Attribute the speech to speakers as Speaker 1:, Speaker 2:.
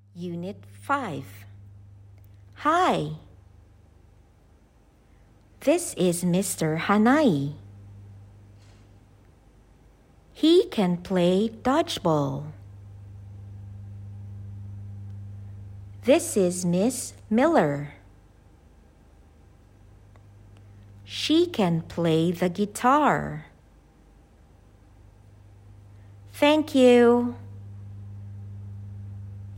Speaker 1: Unit 5. Hi. This is Mr. Hanai. He can play dodgeball. This is Miss Miller. She can play the guitar. Thank you.